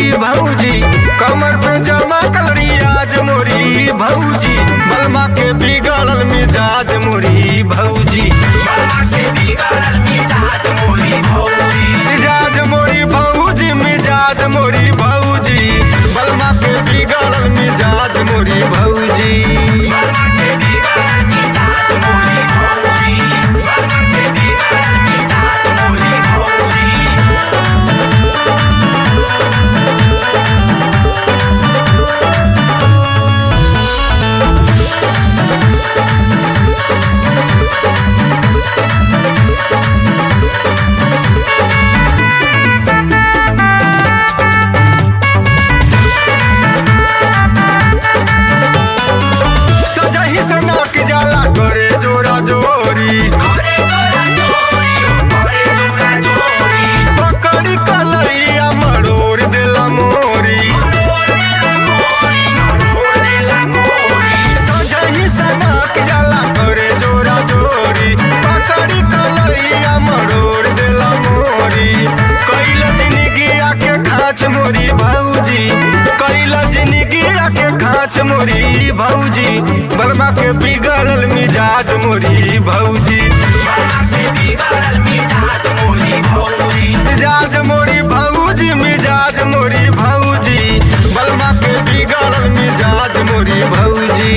भौजी, कमर पे जमा कलरियाज मोरी भौजी, बलमा के बिगड़ल मिजाज मोरी भौजी, मिजाज मोरी भौजी, मिजाज मोरी भौजी, बलमा के बिगड़ल मिजाज मोरी भौजी। पकड़ी कलैया मरोड़ देला मोरी, सजही सनक जाला करे जोरा जोरी, पकड़ी कलैया मरोड़ देला मोरी। कैला जिंदगिया के खाच मोरी भौजी, कैला जिंदगिया के खाच मोरी भौजी, बलमा के बिगड़ल मिजाज मोरी भौजी, मिजाज मोरी भौजी, मिजाज मोरी भौजी, बलमा के बिगड़ल मिजाज मोरी भौजी।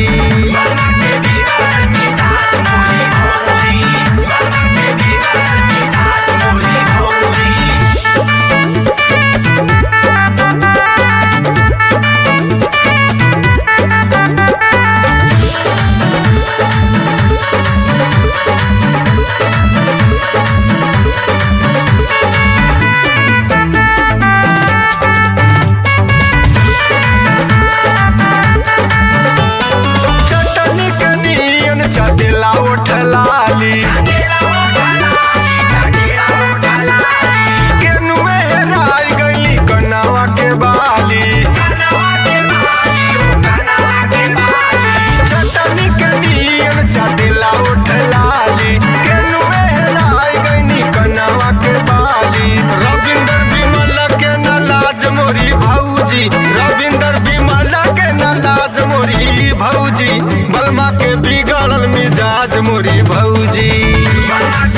चटेला उठलाली केनुए हेराई गईली कनावा के बाली, चटनी के नियन चटेला उठलाली केनुए हेराई गईली कनावा के बाली। रविंदर विमल के नलाज मोरी भौजी, रविंदर विमल के नलाज मोरी भौजी, बलमा के बिगड़ल मिजाज मोरी भौजी।